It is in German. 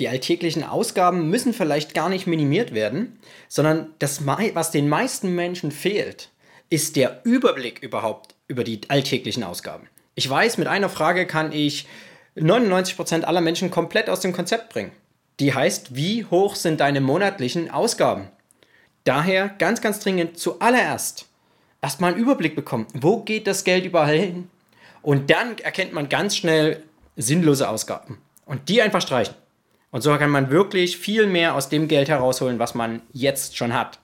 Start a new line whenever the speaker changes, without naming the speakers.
Die alltäglichen Ausgaben müssen vielleicht gar nicht minimiert werden, sondern was den meisten Menschen fehlt, ist der Überblick überhaupt über die alltäglichen Ausgaben. Ich weiß, mit einer Frage kann ich 99% aller Menschen komplett aus dem Konzept bringen. Die heißt, wie hoch sind deine monatlichen Ausgaben? Daher ganz, ganz dringend zuallererst erstmal einen Überblick bekommen, wo geht das Geld überall hin? Und dann erkennt man ganz schnell sinnlose Ausgaben und die einfach streichen. Und so kann man wirklich viel mehr aus dem Geld herausholen, was man jetzt schon hat.